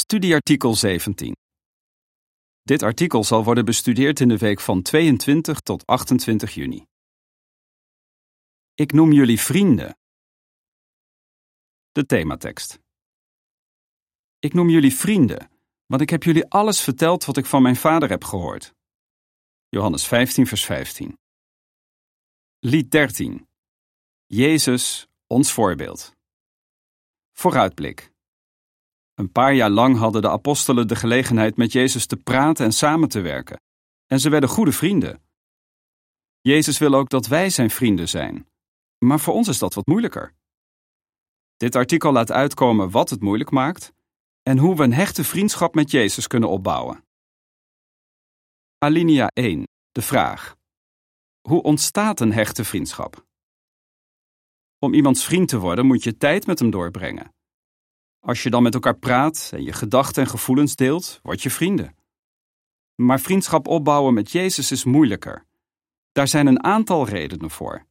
Studieartikel 17. Dit artikel zal worden bestudeerd in de week van 22 tot 28 juni. Ik noem jullie vrienden. De thematekst. Ik noem jullie vrienden, want ik heb jullie alles verteld wat ik van mijn vader heb gehoord. Johannes 15, vers 15. Lied 13. Jezus, ons voorbeeld. Vooruitblik. Een paar jaar lang hadden de apostelen de gelegenheid met Jezus te praten en samen te werken. En ze werden goede vrienden. Jezus wil ook dat wij zijn vrienden zijn. Maar voor ons is dat wat moeilijker. Dit artikel laat uitkomen wat het moeilijk maakt en hoe we een hechte vriendschap met Jezus kunnen opbouwen. Alinea 1. De vraag. Hoe ontstaat een hechte vriendschap? Om iemands vriend te worden moet je tijd met hem doorbrengen. Als je dan met elkaar praat en je gedachten en gevoelens deelt, word je vrienden. Maar vriendschap opbouwen met Jezus is moeilijker. Daar zijn een aantal redenen voor.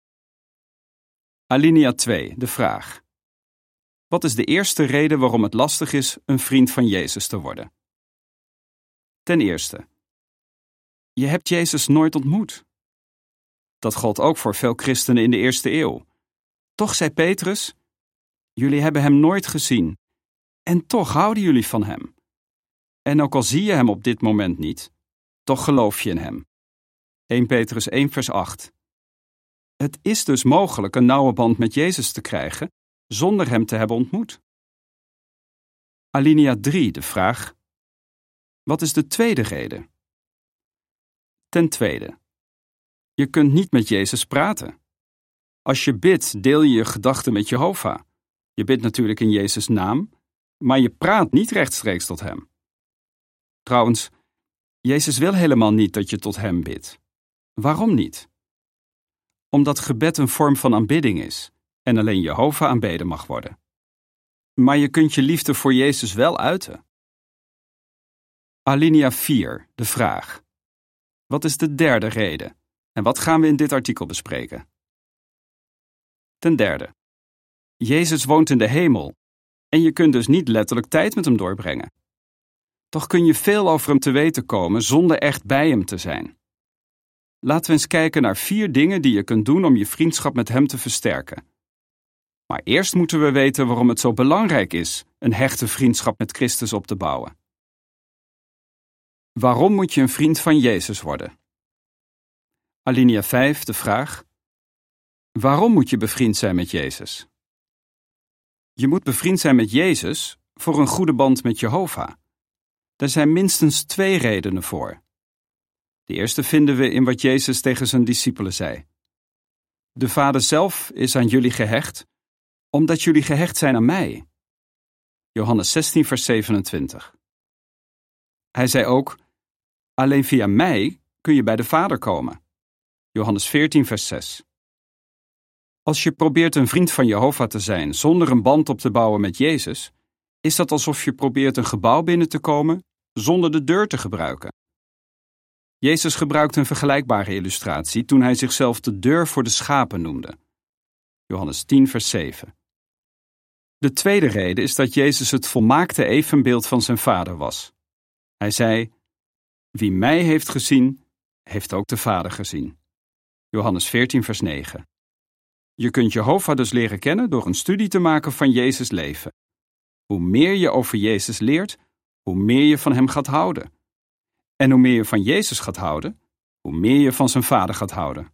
Alinea 2. De vraag. Wat is de eerste reden waarom het lastig is een vriend van Jezus te worden? Ten eerste. Je hebt Jezus nooit ontmoet. Dat gold ook voor veel christenen in de eerste eeuw. Toch zei Petrus: jullie hebben hem nooit gezien, en toch houden jullie van hem. En ook al zie je hem op dit moment niet, toch geloof je in hem. 1 Petrus 1 vers 8. Het is dus mogelijk een nauwe band met Jezus te krijgen, zonder hem te hebben ontmoet. Alinea 3, de vraag. Wat is de tweede reden? Ten tweede. Je kunt niet met Jezus praten. Als je bidt, deel je je gedachten met Jehovah. Je bidt natuurlijk in Jezus' naam, maar je praat niet rechtstreeks tot hem. Trouwens, Jezus wil helemaal niet dat je tot hem bidt. Waarom niet? Omdat gebed een vorm van aanbidding is en alleen Jehovah aanbeden mag worden. Maar je kunt je liefde voor Jezus wel uiten. Alinea 4, de vraag. Wat is de derde reden en wat gaan we in dit artikel bespreken? Ten derde. Jezus woont in de hemel en je kunt dus niet letterlijk tijd met hem doorbrengen. Toch kun je veel over hem te weten komen zonder echt bij hem te zijn. Laten we eens kijken naar 4 dingen die je kunt doen om je vriendschap met hem te versterken. Maar eerst moeten we weten waarom het zo belangrijk is een hechte vriendschap met Christus op te bouwen. Waarom moet je een vriend van Jezus worden? Alinea 5, de vraag. Waarom moet je bevriend zijn met Jezus? Je moet bevriend zijn met Jezus voor een goede band met Jehovah. Er zijn minstens 2 redenen voor. De eerste vinden we in wat Jezus tegen zijn discipelen zei. De Vader zelf is aan jullie gehecht, omdat jullie gehecht zijn aan mij. Johannes 16, vers 27. Hij zei ook, alleen via mij kun je bij de Vader komen. Johannes 14, vers 6. Als je probeert een vriend van Jehovah te zijn zonder een band op te bouwen met Jezus, is dat alsof je probeert een gebouw binnen te komen zonder de deur te gebruiken. Jezus gebruikte een vergelijkbare illustratie toen hij zichzelf de deur voor de schapen noemde. Johannes 10, vers 7. De tweede reden is dat Jezus het volmaakte evenbeeld van zijn Vader was. Hij zei, wie mij heeft gezien, heeft ook de Vader gezien. Johannes 14, vers 9. Je kunt Jehovah dus leren kennen door een studie te maken van Jezus' leven. Hoe meer je over Jezus leert, hoe meer je van hem gaat houden. En hoe meer je van Jezus gaat houden, hoe meer je van zijn Vader gaat houden.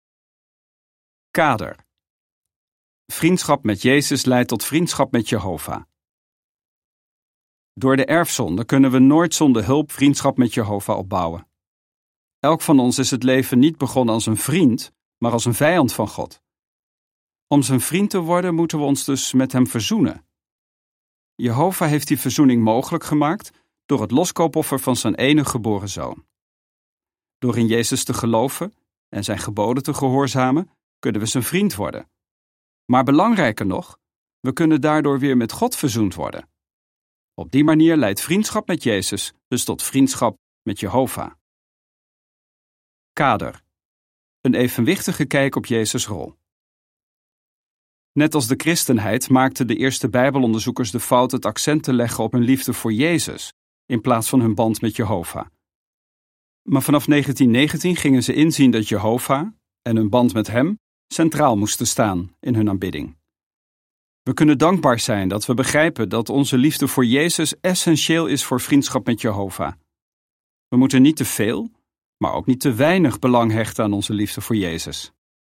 Kader. Vriendschap met Jezus leidt tot vriendschap met Jehovah. Door de erfzonde kunnen we nooit zonder hulp vriendschap met Jehovah opbouwen. Elk van ons is het leven niet begonnen als een vriend, maar als een vijand van God. Om zijn vriend te worden moeten we ons dus met hem verzoenen. Jehovah heeft die verzoening mogelijk gemaakt door het loskoopoffer van zijn enige geboren zoon. Door in Jezus te geloven en zijn geboden te gehoorzamen, kunnen we zijn vriend worden. Maar belangrijker nog, we kunnen daardoor weer met God verzoend worden. Op die manier leidt vriendschap met Jezus dus tot vriendschap met Jehovah. Kader. Een evenwichtige kijk op Jezus' rol. Net als de christenheid maakten de eerste Bijbelonderzoekers de fout het accent te leggen op hun liefde voor Jezus, in plaats van hun band met Jehovah. Maar vanaf 1919 gingen ze inzien dat Jehovah en hun band met hem centraal moesten staan in hun aanbidding. We kunnen dankbaar zijn dat we begrijpen dat onze liefde voor Jezus essentieel is voor vriendschap met Jehovah. We moeten niet te veel, maar ook niet te weinig belang hechten aan onze liefde voor Jezus.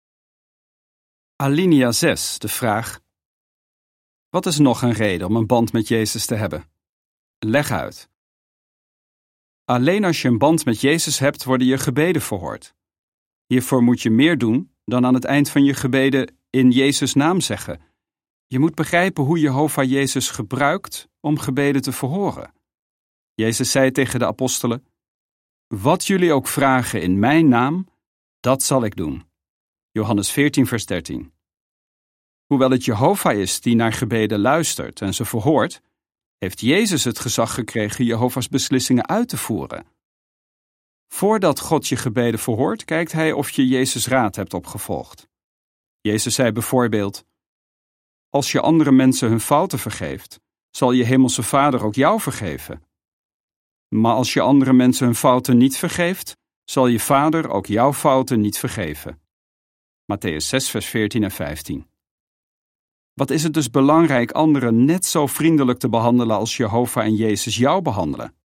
Alinea 6, de vraag: wat is nog een reden om een band met Jezus te hebben? Leg uit. Alleen als je een band met Jezus hebt, worden je gebeden verhoord. Hiervoor moet je meer doen dan aan het eind van je gebeden in Jezus' naam zeggen. Je moet begrijpen hoe Jehovah Jezus gebruikt om gebeden te verhoren. Jezus zei tegen de apostelen: wat jullie ook vragen in mijn naam, dat zal ik doen. Johannes 14, vers 13. Hoewel het Jehovah is die naar gebeden luistert en ze verhoort, heeft Jezus het gezag gekregen Jehovah's beslissingen uit te voeren. Voordat God je gebeden verhoort, kijkt hij of je Jezus' raad hebt opgevolgd. Jezus zei bijvoorbeeld: als je andere mensen hun fouten vergeeft, zal je hemelse Vader ook jou vergeven. Maar als je andere mensen hun fouten niet vergeeft, zal je Vader ook jouw fouten niet vergeven. Mattheüs 6, vers 14 en 15. Wat is het dus belangrijk anderen net zo vriendelijk te behandelen als Jehovah en Jezus jou behandelen?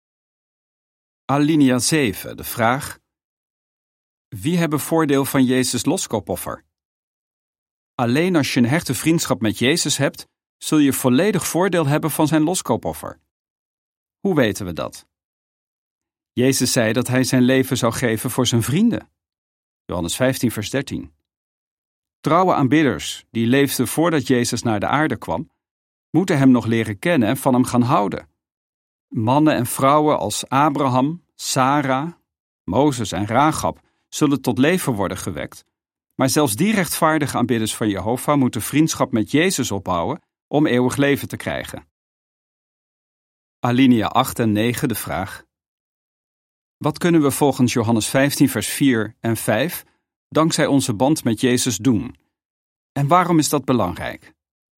Alinea 7, de vraag: wie hebben voordeel van Jezus' loskoopoffer? Alleen als je een hechte vriendschap met Jezus hebt, zul je volledig voordeel hebben van zijn loskoopoffer. Hoe weten we dat? Jezus zei dat hij zijn leven zou geven voor zijn vrienden. Johannes 15, vers 13. Trouwe aanbidders, die leefden voordat Jezus naar de aarde kwam, moeten hem nog leren kennen en van hem gaan houden. Mannen en vrouwen als Abraham, Sarah, Mozes en Rahab zullen tot leven worden gewekt, maar zelfs die rechtvaardige aanbidders van Jehovah moeten vriendschap met Jezus opbouwen om eeuwig leven te krijgen. Alinea 8 en 9, de vraag: wat kunnen we volgens Johannes 15, vers 4 en 5 dankzij onze band met Jezus doen? En waarom is dat belangrijk?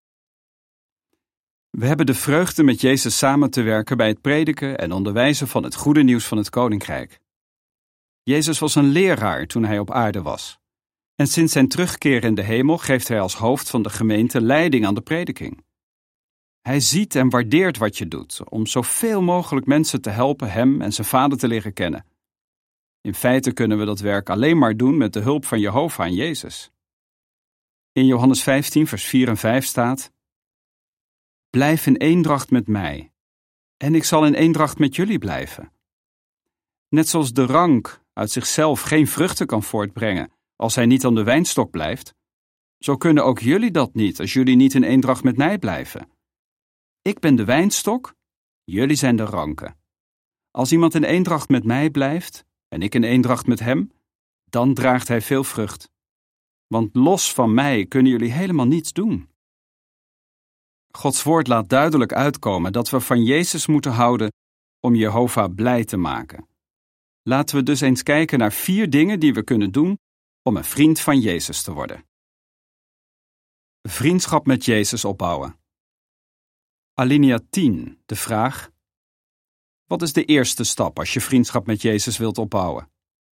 We hebben de vreugde met Jezus samen te werken bij het prediken en onderwijzen van het goede nieuws van het Koninkrijk. Jezus was een leraar toen hij op aarde was. En sinds zijn terugkeer in de hemel geeft hij als hoofd van de gemeente leiding aan de prediking. Hij ziet en waardeert wat je doet, om zoveel mogelijk mensen te helpen hem en zijn Vader te leren kennen. In feite kunnen we dat werk alleen maar doen met de hulp van Jehovah en Jezus. In Johannes 15, vers 4 en 5 staat: blijf in eendracht met mij, en ik zal in eendracht met jullie blijven. Net zoals de rank uit zichzelf geen vruchten kan voortbrengen als hij niet aan de wijnstok blijft, zo kunnen ook jullie dat niet als jullie niet in eendracht met mij blijven. Ik ben de wijnstok, jullie zijn de ranken. Als iemand in eendracht met mij blijft en ik in eendracht met hem, dan draagt hij veel vrucht. Want los van mij kunnen jullie helemaal niets doen. Gods woord laat duidelijk uitkomen dat we van Jezus moeten houden om Jehovah blij te maken. Laten we dus eens kijken naar 4 dingen die we kunnen doen om een vriend van Jezus te worden. Vriendschap met Jezus opbouwen. Alinea 10, de vraag: wat is de eerste stap als je vriendschap met Jezus wilt opbouwen?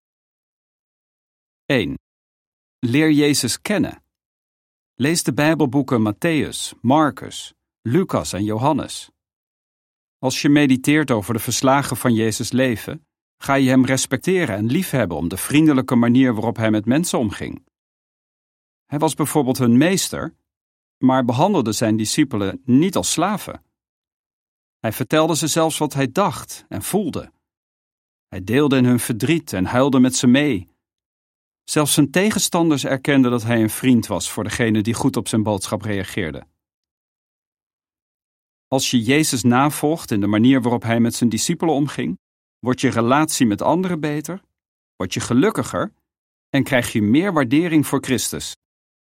1. Leer Jezus kennen. Lees de Bijbelboeken Mattheüs, Marcus, Lucas en Johannes. Als je mediteert over de verslagen van Jezus' leven, ga je hem respecteren en liefhebben om de vriendelijke manier waarop hij met mensen omging. Hij was bijvoorbeeld hun meester, maar behandelde zijn discipelen niet als slaven. Hij vertelde ze zelfs wat hij dacht en voelde. Hij deelde in hun verdriet en huilde met ze mee. Zelfs zijn tegenstanders erkenden dat hij een vriend was voor degene die goed op zijn boodschap reageerde. Als je Jezus navolgt in de manier waarop hij met zijn discipelen omging, wordt je relatie met anderen beter, word je gelukkiger en krijg je meer waardering voor Christus.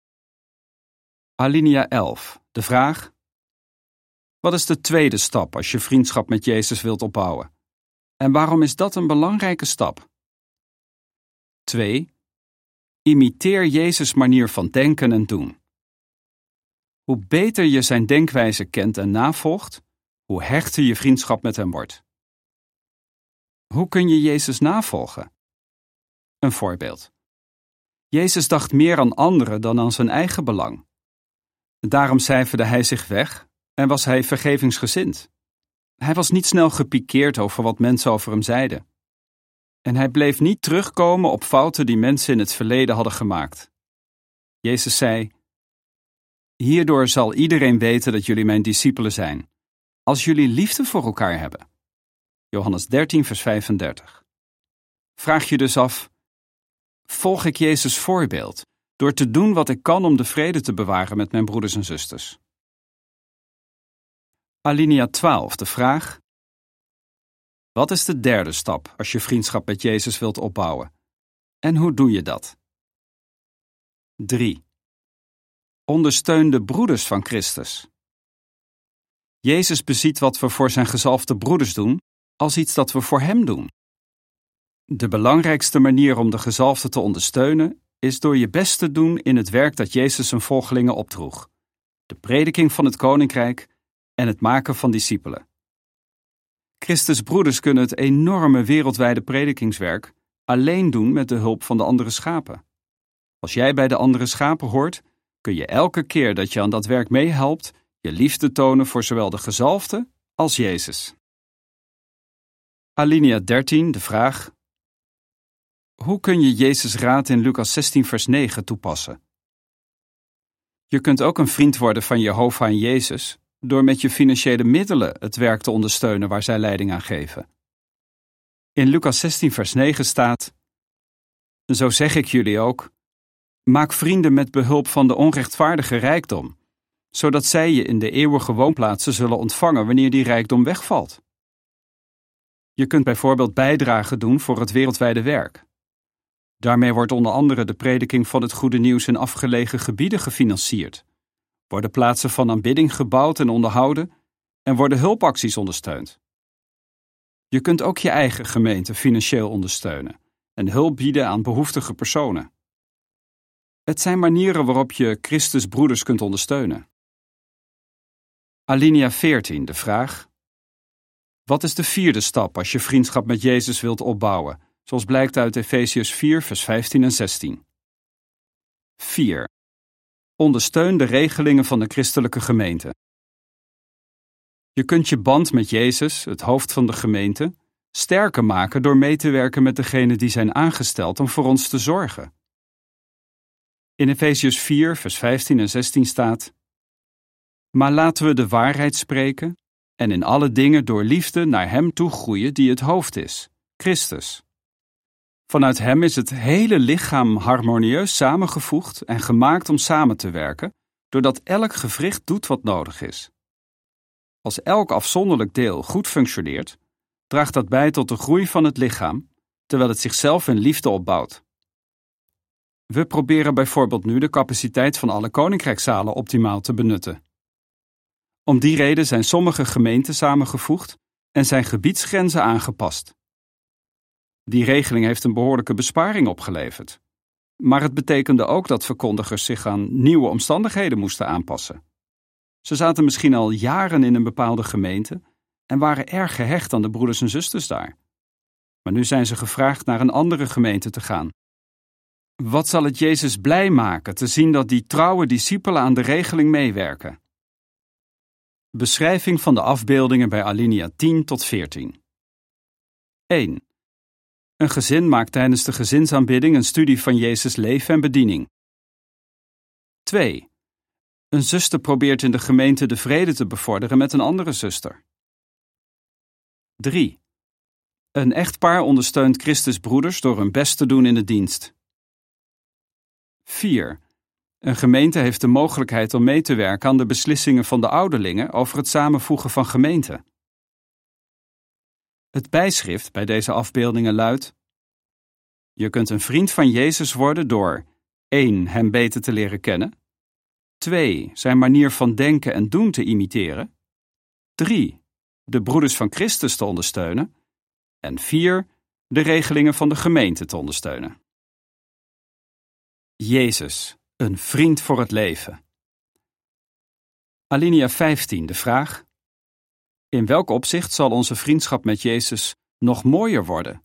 Alinea 11, de vraag: wat is de tweede stap als je vriendschap met Jezus wilt opbouwen? En waarom is dat een belangrijke stap? 2. Imiteer Jezus' manier van denken en doen. Hoe beter je zijn denkwijze kent en navolgt, hoe hechter je vriendschap met hem wordt. Hoe kun je Jezus navolgen? Een voorbeeld. Jezus dacht meer aan anderen dan aan zijn eigen belang. Daarom cijferde hij zich weg en was hij vergevingsgezind. Hij was niet snel gepikeerd over wat mensen over hem zeiden. En hij bleef niet terugkomen op fouten die mensen in het verleden hadden gemaakt. Jezus zei: Hierdoor zal iedereen weten dat jullie mijn discipelen zijn, als jullie liefde voor elkaar hebben. Johannes 13, vers 35. Vraag je dus af: volg ik Jezus' voorbeeld door te doen wat ik kan om de vrede te bewaren met mijn broeders en zusters? Alinea 12, de vraag: wat is de derde stap als je vriendschap met Jezus wilt opbouwen? En hoe doe je dat? 3. Ondersteun de broeders van Christus. Jezus beziet wat we voor zijn gezalfde broeders doen als iets dat we voor hem doen. De belangrijkste manier om de gezalfde te ondersteunen is door je best te doen in het werk dat Jezus zijn volgelingen opdroeg: de prediking van het koninkrijk en het maken van discipelen. Christus broeders kunnen het enorme wereldwijde predikingswerk alleen doen met de hulp van de andere schapen. Als jij bij de andere schapen hoort, kun je elke keer dat je aan dat werk meehelpt je liefde tonen voor zowel de gezalfde als Jezus. Alinea 13, de vraag: hoe kun je Jezus' raad in Lucas 16 vers 9 toepassen? Je kunt ook een vriend worden van Jehovah en Jezus door met je financiële middelen het werk te ondersteunen waar zij leiding aan geven. In Lucas 16 vers 9 staat: zo zeg ik jullie ook, maak vrienden met behulp van de onrechtvaardige rijkdom, zodat zij je in de eeuwige woonplaatsen zullen ontvangen wanneer die rijkdom wegvalt. Je kunt bijvoorbeeld bijdragen doen voor het wereldwijde werk. Daarmee wordt onder andere de prediking van het goede nieuws in afgelegen gebieden gefinancierd, worden plaatsen van aanbidding gebouwd en onderhouden en worden hulpacties ondersteund. Je kunt ook je eigen gemeente financieel ondersteunen en hulp bieden aan behoeftige personen. Het zijn manieren waarop je Christus broeders kunt ondersteunen. Alinea 14, de vraag: wat is de vierde stap als je vriendschap met Jezus wilt opbouwen, zoals blijkt uit Efesiërs 4, vers 15 en 16? 4. Ondersteun de regelingen van de christelijke gemeente. Je kunt je band met Jezus, het hoofd van de gemeente, sterker maken door mee te werken met degenen die zijn aangesteld om voor ons te zorgen. In Efesiërs 4, vers 15 en 16 staat: maar laten we de waarheid spreken en in alle dingen door liefde naar hem toe groeien die het hoofd is, Christus. Vanuit hem is het hele lichaam harmonieus samengevoegd en gemaakt om samen te werken, doordat elk gewricht doet wat nodig is. Als elk afzonderlijk deel goed functioneert, draagt dat bij tot de groei van het lichaam, terwijl het zichzelf in liefde opbouwt. We proberen bijvoorbeeld nu de capaciteit van alle koninkrijkszalen optimaal te benutten. Om die reden zijn sommige gemeenten samengevoegd en zijn gebiedsgrenzen aangepast. Die regeling heeft een behoorlijke besparing opgeleverd. Maar het betekende ook dat verkondigers zich aan nieuwe omstandigheden moesten aanpassen. Ze zaten misschien al jaren in een bepaalde gemeente en waren erg gehecht aan de broeders en zusters daar. Maar nu zijn ze gevraagd naar een andere gemeente te gaan. Wat zal het Jezus blij maken te zien dat die trouwe discipelen aan de regeling meewerken? Beschrijving van de afbeeldingen bij Alinea 10 tot 14. 1. Een gezin maakt tijdens de gezinsaanbidding een studie van Jezus' leven en bediening. 2. Een zuster probeert in de gemeente de vrede te bevorderen met een andere zuster. 3. Een echtpaar ondersteunt Christus broeders door hun best te doen in de dienst. 4. Een gemeente heeft de mogelijkheid om mee te werken aan de beslissingen van de ouderlingen over het samenvoegen van gemeenten. Het bijschrift bij deze afbeeldingen luidt: je kunt een vriend van Jezus worden door 1. Hem beter te leren kennen, 2. Zijn manier van denken en doen te imiteren, 3. De broeders van Christus te ondersteunen en 4. De regelingen van de gemeente te ondersteunen. Jezus, een vriend voor het leven. Alinea 15, de vraag: in welk opzicht zal onze vriendschap met Jezus nog mooier worden?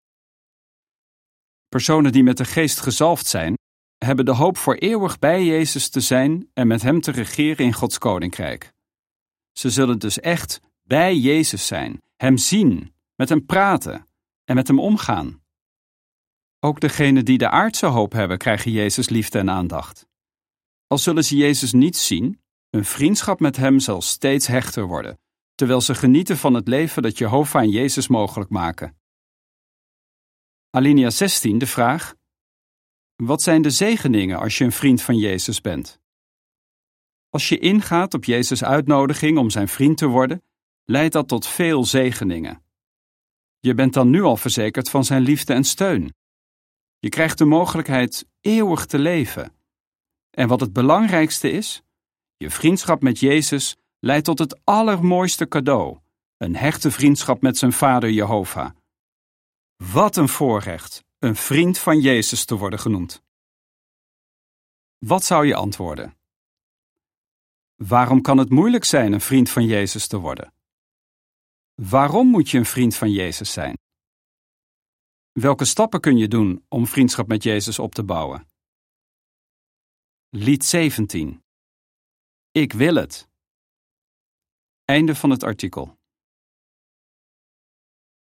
Personen die met de Geest gezalfd zijn, hebben de hoop voor eeuwig bij Jezus te zijn en met Hem te regeren in Gods koninkrijk. Ze zullen dus echt bij Jezus zijn, Hem zien, met Hem praten en met Hem omgaan. Ook degenen die de aardse hoop hebben, krijgen Jezus liefde en aandacht. Al zullen ze Jezus niet zien, hun vriendschap met Hem zal steeds hechter worden, terwijl ze genieten van het leven dat Jehovah en Jezus mogelijk maken. Alinea 16, de vraag: wat zijn de zegeningen als je een vriend van Jezus bent? Als je ingaat op Jezus' uitnodiging om zijn vriend te worden, leidt dat tot veel zegeningen. Je bent dan nu al verzekerd van zijn liefde en steun. Je krijgt de mogelijkheid eeuwig te leven. En wat het belangrijkste is, je vriendschap met Jezus leidt tot het allermooiste cadeau, een hechte vriendschap met zijn Vader Jehovah. Wat een voorrecht, een vriend van Jezus te worden genoemd. Wat zou je antwoorden? Waarom kan het moeilijk zijn een vriend van Jezus te worden? Waarom moet je een vriend van Jezus zijn? Welke stappen kun je doen om vriendschap met Jezus op te bouwen? Lied 17. Ik wil het. Einde van het artikel.